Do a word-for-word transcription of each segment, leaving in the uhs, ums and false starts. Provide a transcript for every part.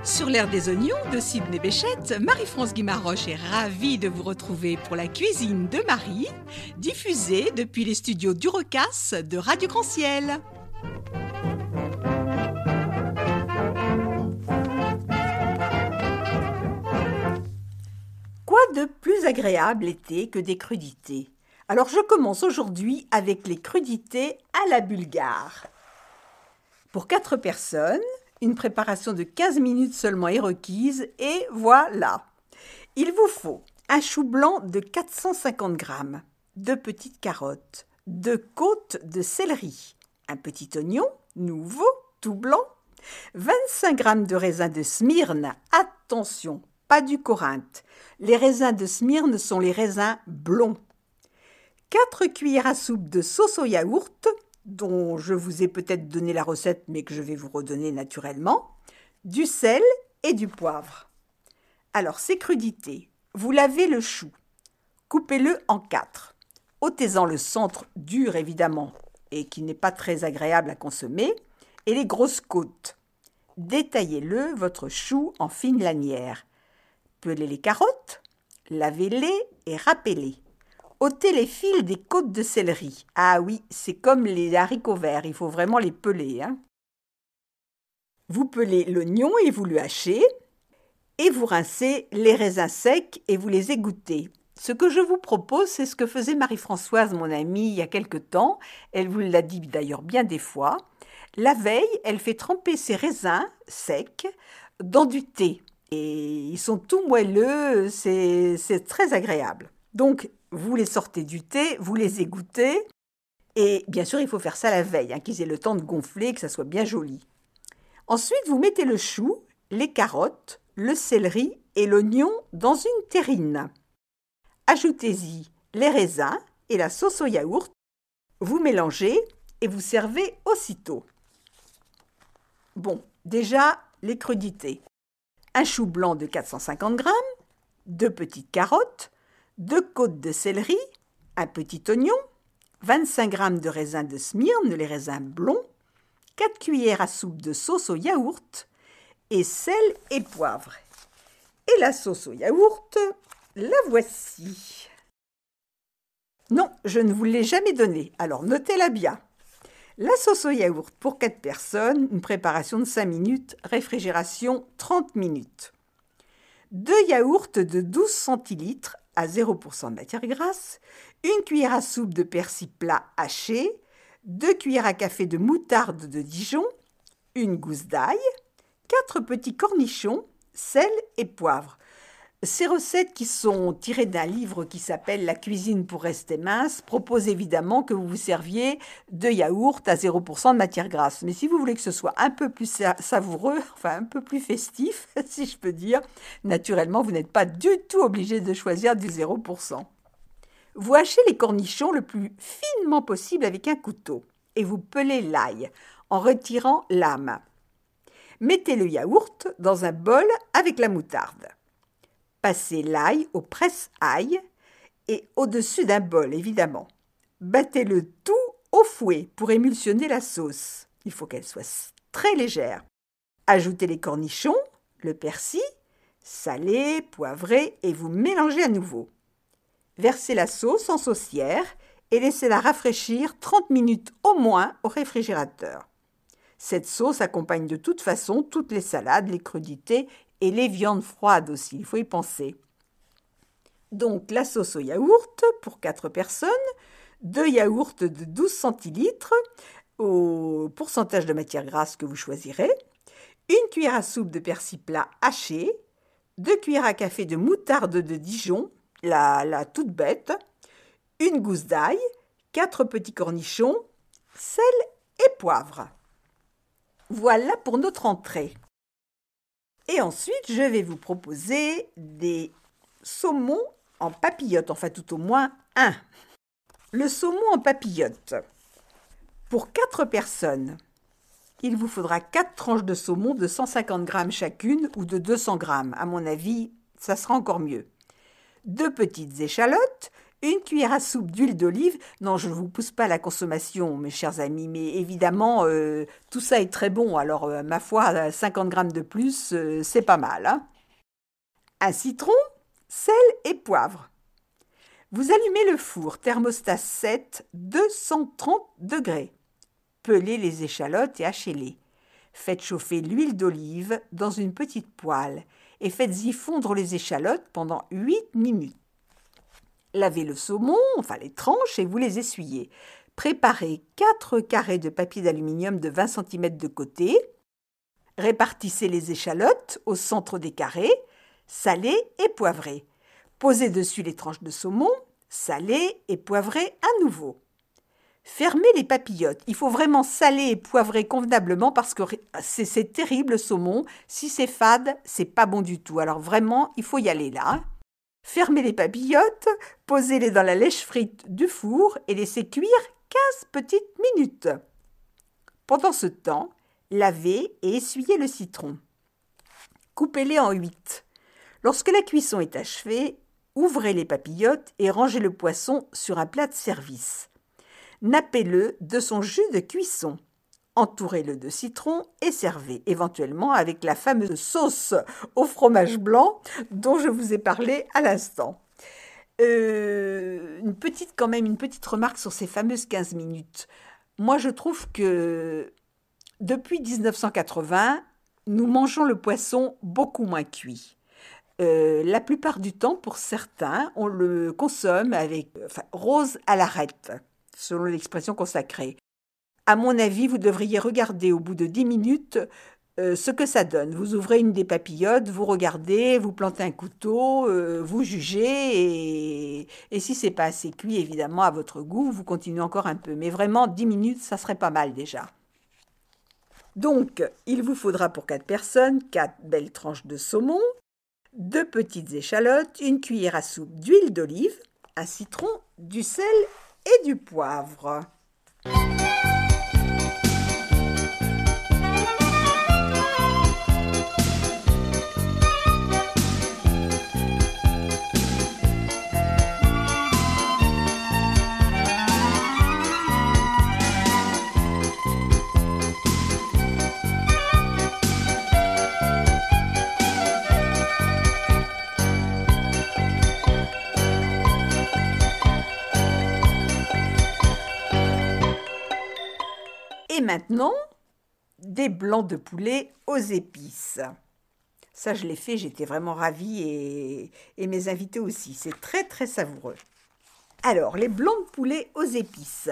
Sur l'air des oignons de Sydney Béchette, Marie-France Guimaroche est ravie de vous retrouver pour la cuisine de Marie, diffusée depuis les studios d'Urocas de Radio Grand Ciel. Quoi de plus agréable l'été que des crudités? Alors je commence aujourd'hui avec les crudités à la bulgare. Pour quatre personnes, une préparation de quinze minutes seulement est requise et voilà. Il vous faut un chou blanc de quatre cent cinquante grammes, deux petites carottes, deux côtes de céleri, un petit oignon nouveau, tout blanc, vingt-cinq grammes de raisins de Smyrne, attention, pas du Corinthe. Les raisins de Smyrne sont les raisins blonds. quatre cuillères à soupe de sauce au yaourt, dont je vous ai peut-être donné la recette, mais que je vais vous redonner naturellement, du sel et du poivre. Alors, ces crudités, vous lavez le chou, coupez-le en quatre, ôtez-en le centre dur évidemment, et qui n'est pas très agréable à consommer, et les grosses côtes. Détaillez-le, votre chou, en fines lanières. Pelez les carottes, lavez-les et râpez-les. Ôtez les fils des côtes de céleri. Ah oui, c'est comme les haricots verts, il faut vraiment les peler. Hein. Vous pelez l'oignon et vous le hachez. Et vous rincez les raisins secs et vous les égouttez. Ce que je vous propose, c'est ce que faisait Marie-Françoise, mon amie, il y a quelque temps. Elle vous l'a dit d'ailleurs bien des fois. La veille, elle fait tremper ses raisins secs dans du thé. Et ils sont tout moelleux, c'est, c'est très agréable. Donc, vous les sortez du thé, vous les égouttez. Et bien sûr, il faut faire ça la veille, hein, qu'ils aient le temps de gonfler, que ça soit bien joli. Ensuite, vous mettez le chou, les carottes, le céleri et l'oignon dans une terrine. Ajoutez-y les raisins et la sauce au yaourt. Vous mélangez et vous servez aussitôt. Bon, déjà, les crudités. Un chou blanc de quatre cent cinquante grammes, deux petites carottes, deux côtes de céleri, un petit oignon, vingt-cinq grammes de raisins de Smyrne, les raisins blonds, quatre cuillères à soupe de sauce au yaourt et sel et poivre. Et la sauce au yaourt, la voici. Non, je ne vous l'ai jamais donnée, alors notez-la bien. La sauce au yaourt pour quatre personnes, une préparation de cinq minutes, réfrigération trente minutes. Deux yaourts de douze centilitres à zéro pour cent de matière grasse, une cuillère à soupe de persil plat haché, deux cuillères à café de moutarde de Dijon, une gousse d'ail, quatre petits cornichons, sel et poivre. Ces recettes qui sont tirées d'un livre qui s'appelle « La cuisine pour rester mince » proposent évidemment que vous vous serviez de yaourt à zéro pour cent de matière grasse. Mais si vous voulez que ce soit un peu plus savoureux, enfin un peu plus festif, si je peux dire, naturellement, vous n'êtes pas du tout obligé de choisir du zéro pour cent. Vous hachez les cornichons le plus finement possible avec un couteau et vous pelez l'ail en retirant l'âme. Mettez le yaourt dans un bol avec la moutarde. Passez l'ail au presse-ail et au-dessus d'un bol, évidemment. Battez le tout au fouet pour émulsionner la sauce. Il faut qu'elle soit très légère. Ajoutez les cornichons, le persil, salez, poivrez et vous mélangez à nouveau. Versez la sauce en saucière et laissez-la rafraîchir trente minutes au moins au réfrigérateur. Cette sauce accompagne de toute façon toutes les salades, les crudités et les viandes froides aussi, il faut y penser. Donc la sauce au yaourt pour quatre personnes, deux yaourts de douze centilitres au pourcentage de matière grasse que vous choisirez, une cuillère à soupe de persil plat haché, deux cuillères à café de moutarde de Dijon, la, la toute bête, une gousse d'ail, quatre petits cornichons, sel et poivre. Voilà pour notre entrée. Et ensuite, je vais vous proposer des saumons en papillotes, enfin tout au moins un. Le saumon en papillotes. Pour quatre personnes, il vous faudra quatre tranches de saumon de cent cinquante grammes chacune ou de deux cents grammes. À mon avis, ça sera encore mieux. Deux petites échalotes, une cuillère à soupe d'huile d'olive. Non, je ne vous pousse pas à la consommation, mes chers amis, mais évidemment, euh, tout ça est très bon. Alors, euh, ma foi, cinquante grammes de plus, euh, c'est pas mal, hein. Un citron, sel et poivre. Vous allumez le four thermostat sept, deux cent trente degrés. Pelez les échalotes et hachez-les. Faites chauffer l'huile d'olive dans une petite poêle et faites-y fondre les échalotes pendant huit minutes. Lavez le saumon, enfin les tranches, et vous les essuyez. Préparez quatre carrés de papier d'aluminium de vingt centimètres de côté. Répartissez les échalotes au centre des carrés, salez et poivrez. Posez dessus les tranches de saumon, salez et poivrez à nouveau. Fermez les papillotes. Il faut vraiment saler et poivrer convenablement parce que c'est, c'est terrible le saumon. Si c'est fade, c'est pas bon du tout. Alors vraiment, il faut y aller là. Hein. Fermez les papillotes, posez-les dans la lèche frite du four et laissez cuire quinze petites minutes. Pendant ce temps, lavez et essuyez le citron. Coupez-les en huit. Lorsque la cuisson est achevée, ouvrez les papillotes et rangez le poisson sur un plat de service. Nappez-le de son jus de cuisson. Entourez-le de citron et servez, éventuellement avec la fameuse sauce au fromage blanc dont je vous ai parlé à l'instant. Euh, une petite, quand même, une petite remarque sur ces fameuses quinze minutes. Moi, je trouve que depuis dix-neuf cent quatre-vingts, nous mangeons le poisson beaucoup moins cuit. Euh, la plupart du temps, pour certains, on le consomme avec enfin, rose à l'arête, selon l'expression consacrée. À mon avis, vous devriez regarder au bout de dix minutes euh, ce que ça donne. Vous ouvrez une des papillotes, vous regardez, vous plantez un couteau, euh, vous jugez et, et si c'est pas assez cuit, évidemment, à votre goût, vous continuez encore un peu. Mais vraiment, dix minutes, ça serait pas mal déjà. Donc, il vous faudra pour quatre personnes, quatre belles tranches de saumon, deux petites échalotes, une cuillère à soupe d'huile d'olive, un citron, du sel et du poivre. Et maintenant, des blancs de poulet aux épices. Ça, je l'ai fait, j'étais vraiment ravie et, et mes invités aussi. C'est très, très savoureux. Alors, les blancs de poulet aux épices.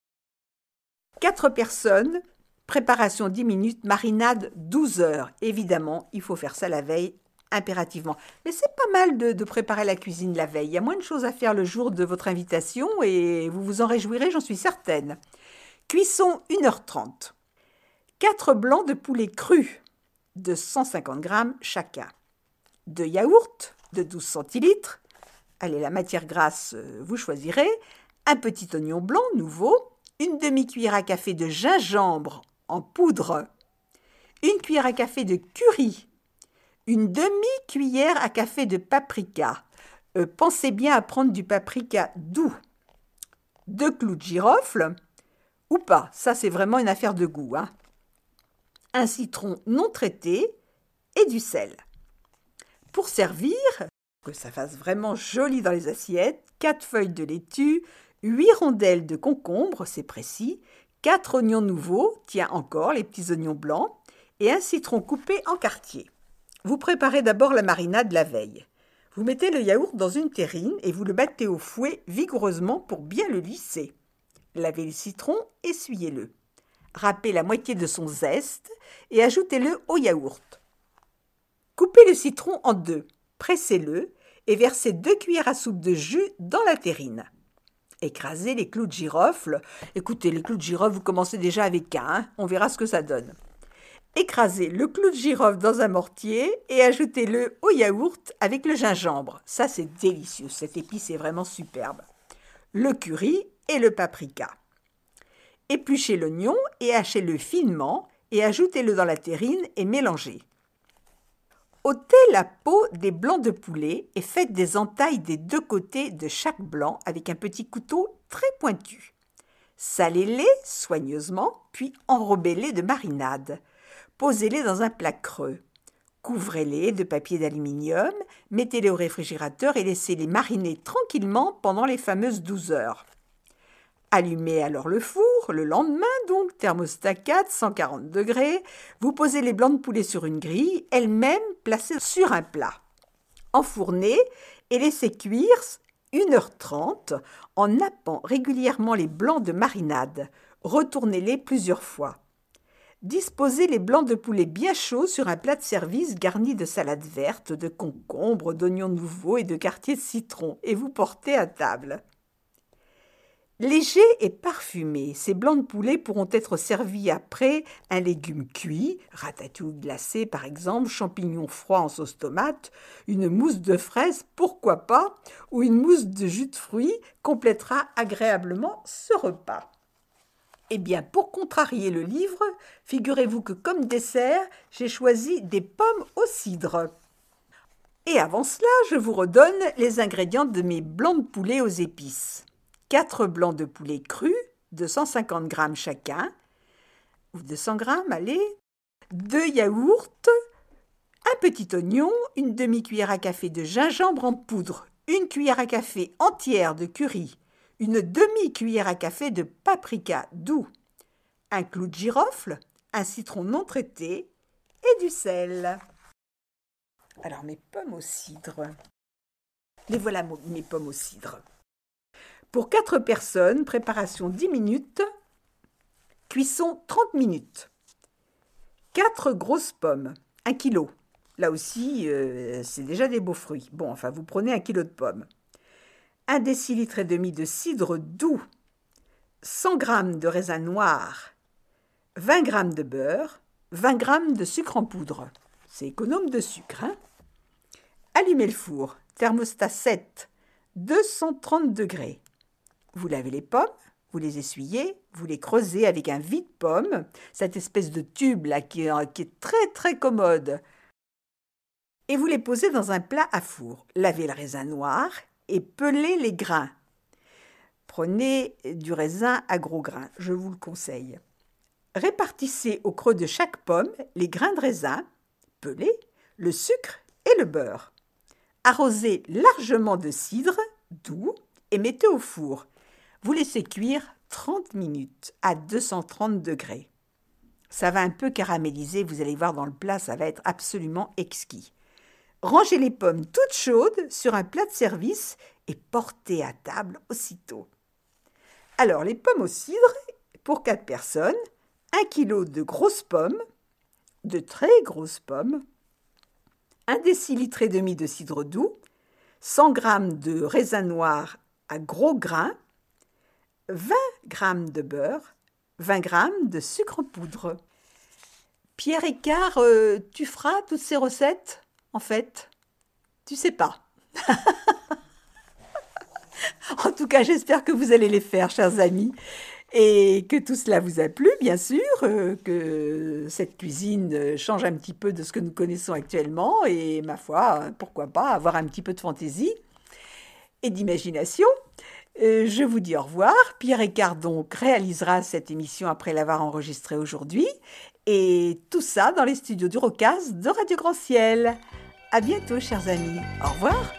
Quatre personnes, préparation dix minutes, marinade douze heures. Évidemment, il faut faire ça la veille, impérativement. Mais c'est pas mal de, de préparer la cuisine la veille. Il y a moins de choses à faire le jour de votre invitation et vous vous en réjouirez, j'en suis certaine. Cuisson une heure trente. quatre blancs de poulet crus de cent cinquante grammes chacun. Deux yaourts de douze centilitres. Allez, la matière grasse, vous choisirez. Un petit oignon blanc nouveau. Une demi-cuillère à café de gingembre en poudre. Une cuillère à café de curry. Une demi-cuillère à café de paprika. Euh, pensez bien à prendre du paprika doux. Deux clous de girofle. Ou pas, ça c'est vraiment une affaire de goût. Hein. Un citron non traité et du sel. Pour servir, que ça fasse vraiment joli dans les assiettes, quatre feuilles de laitue, huit rondelles de concombre, c'est précis, quatre oignons nouveaux, tiens encore les petits oignons blancs, et un citron coupé en quartiers. Vous préparez d'abord la marinade la veille. Vous mettez le yaourt dans une terrine et vous le battez au fouet vigoureusement pour bien le lisser. Lavez le citron, essuyez-le. Râpez la moitié de son zeste et ajoutez-le au yaourt. Coupez le citron en deux, pressez-le et versez deux cuillères à soupe de jus dans la terrine. Écrasez les clous de girofle. Écoutez, les clous de girofle, vous commencez déjà avec un, hein, on verra ce que ça donne. Écrasez le clou de girofle dans un mortier et ajoutez-le au yaourt avec le gingembre. Ça, c'est délicieux, cette épice est vraiment superbe. Le curry et le paprika. Épluchez l'oignon et hachez-le finement et ajoutez-le dans la terrine et mélangez. Ôtez la peau des blancs de poulet et faites des entailles des deux côtés de chaque blanc avec un petit couteau très pointu. Salez-les soigneusement, puis enrobez-les de marinade. Posez-les dans un plat creux. Couvrez-les de papier d'aluminium, mettez-les au réfrigérateur et laissez-les mariner tranquillement pendant les fameuses douze heures. Allumez alors le four, le lendemain donc, thermostat quatre, cent quarante degrés, vous posez les blancs de poulet sur une grille, elle-même placée sur un plat. Enfournez et laissez cuire une heure trente en nappant régulièrement les blancs de marinade. Retournez-les plusieurs fois. Disposez les blancs de poulet bien chauds sur un plat de service garni de salade verte, de concombres, d'oignons nouveaux et de quartiers de citron et vous portez à table. Légers et parfumés, ces blancs de poulet pourront être servis après un légume cuit, ratatouille glacée par exemple, champignons froids en sauce tomate, une mousse de fraises, pourquoi pas, ou une mousse de jus de fruits complétera agréablement ce repas. Eh bien, pour contrarier le livre, figurez-vous que comme dessert, j'ai choisi des pommes au cidre. Et avant cela, je vous redonne les ingrédients de mes blancs de poulet aux épices. quatre blancs de poulet crus, deux cent cinquante grammes chacun, ou deux cents grammes, allez, deux yaourts, un petit oignon, une demi-cuillère à café de gingembre en poudre, une cuillère à café entière de curry, une demi-cuillère à café de paprika doux, un clou de girofle, un citron non traité et du sel. Alors mes pommes au cidre. Les voilà mes pommes au cidre. Pour quatre personnes, préparation dix minutes, cuisson trente minutes. quatre grosses pommes, un kilo. Là aussi, euh, c'est déjà des beaux fruits. Bon, enfin, vous prenez un kilo de pommes. un décilitre et demi de cidre doux, cent grammes de raisin noir, vingt grammes de beurre, vingt grammes de sucre en poudre. C'est économe de sucre, hein? Allumez le four, thermostat sept, deux cent trente degrés. Vous lavez les pommes, vous les essuyez, vous les creusez avec un vide-pomme, cette espèce de tube là qui est, qui est très très commode. Et vous les posez dans un plat à four. Lavez le raisin noir et pelez les grains. Prenez du raisin à gros grains, je vous le conseille. Répartissez au creux de chaque pomme les grains de raisin, pelés, le sucre et le beurre. Arrosez largement de cidre doux et mettez au four. Vous laissez cuire trente minutes à deux cent trente degrés. Ça va un peu caraméliser, vous allez voir dans le plat, ça va être absolument exquis. Rangez les pommes toutes chaudes sur un plat de service et portez à table aussitôt. Alors, les pommes au cidre, pour quatre personnes, un kilo de grosses pommes, de très grosses pommes, un décilitre et demi de cidre doux, cent grammes de raisin noir à gros grains, vingt grammes de beurre, vingt grammes de sucre en poudre. Pierre Écart, euh, tu feras toutes ces recettes, en fait? Tu sais pas. En tout cas, j'espère que vous allez les faire, chers amis, et que tout cela vous a plu, bien sûr, euh, que cette cuisine change un petit peu de ce que nous connaissons actuellement, et ma foi, pourquoi pas avoir un petit peu de fantaisie et d'imagination. Euh, je vous dis au revoir. Pierre Écart donc réalisera cette émission après l'avoir enregistrée aujourd'hui, et tout ça dans les studios du Rocas de Radio Grand Ciel. À bientôt, chers amis. Au revoir.